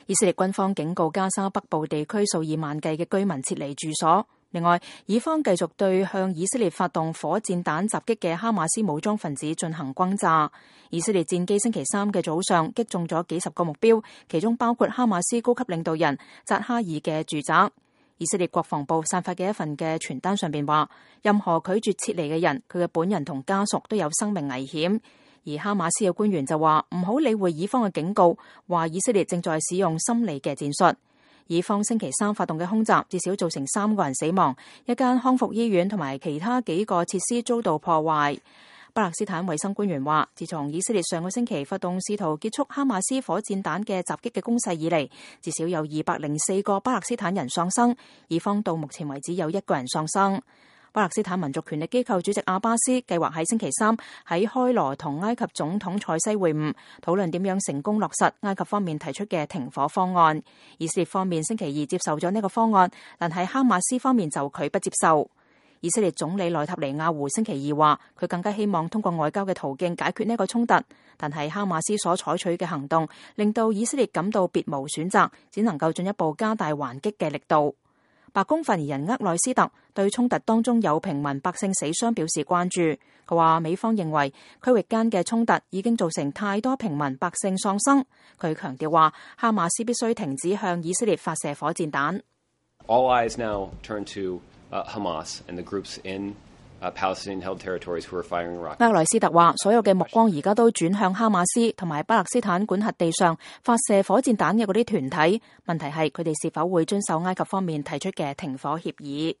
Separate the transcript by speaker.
Speaker 1: 以色列軍方警告加沙北部地區數以萬計嘅居民撤離住所。另外，以方繼續對向以色列發動火箭彈襲擊嘅哈馬斯武裝分子進行轟炸。以色列戰機星期三嘅早上擊中咗幾十個目標，其中包括哈馬斯高級領導人扎哈爾嘅住宅。以色列國防部散發嘅一份嘅傳單上邊話，任何拒絕撤離嘅人，佢嘅本人同家屬都有生命危險。而哈馬斯嘅官員就話唔好理會以方嘅警告，話以色列正在使用心理嘅戰術。以方星期三發動嘅空襲至少造成3個人死亡，一間康復醫院同埋其他幾個設施遭到破壞。巴勒斯坦衛生官員話，自從以色列上個星期發動試圖結束哈馬斯火箭彈嘅襲擊嘅攻勢以嚟，至少有204個巴勒斯坦人喪生，以方到目前為止有1個人喪生。巴勒斯坦民族權力機構主席阿巴斯計劃喺星期三喺開羅同埃及總統塞西會晤，討論點樣成功落實埃及方面提出嘅停火方案。以色列方面星期二接受咗呢個方案，但係哈馬斯方面就拒不接受。以色列總理內塔尼亞胡星期二話，佢更加希望通過外交嘅途徑解決呢個衝突，但係哈馬斯所採取嘅行動令到以色列感到別無選擇，只能夠進一步加大還擊嘅力度。白宮發言人厄內斯特對衝突當中有平民百姓死傷表示關注。佢話美方認為區域間嘅衝突已經造成太多平民百姓喪生。佢強調話，哈馬斯必須停止向以色列發射火箭彈。
Speaker 2: All eyes now turn to Hamas and the groups in Palestinian-held territories who are firing rockets.
Speaker 1: 厄內斯特話，所有嘅目光而家都轉向哈馬斯同埋巴勒斯坦管轄地上發射火箭彈嘅嗰啲團體。問題係佢哋是否會遵守埃及方面提出嘅停火協議。